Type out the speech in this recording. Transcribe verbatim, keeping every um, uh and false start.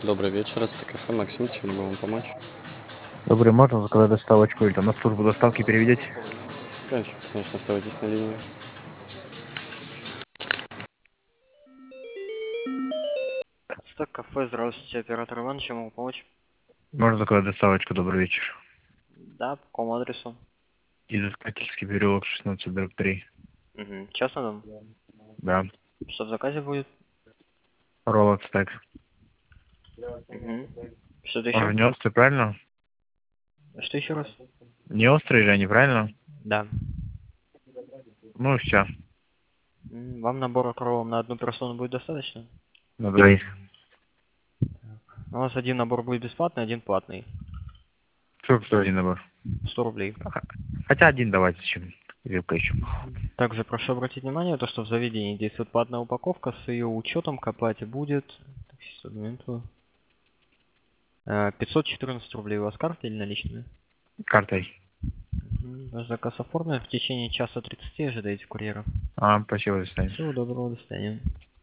Добрый вечер, это кафе Максим, чем могу вам помочь? Добрый, можно заказать доставочку или там на службу доставки переведете? Конечно, конечно, оставайтесь на линии. Так, кафе, здравствуйте, оператор Иван, чем могу помочь? Можно заказать доставочку, добрый вечер. Да, по какому адресу? Изыскательский переулок шестнадцать дробь три. Угу. Час на дом? Да. Что в заказе будет? Роллот стек. Угу. Что-то Он же еще? не острый, правильно? Что еще раз? Не острый же они, правильно? Да. Ну все, М, Вам набора кровом на одну персону будет достаточно? на двоих. У нас один набор будет бесплатный, один платный. Сколько стоит один набор? сто рублей. Хотя один давайте, чем рыбка еще. Также прошу обратить внимание, то, что в заведении действует платная упаковка, с ее учетом к оплате будет... Так, сейчас, одну минуту. Э, пятьсот четырнадцать рублей у вас карта или наличные? Картой. Мгм. Ваш заказ оформлен. В течение часа тридцати ожидаете курьера. А, спасибо, до свидания. Всего доброго, до свидания.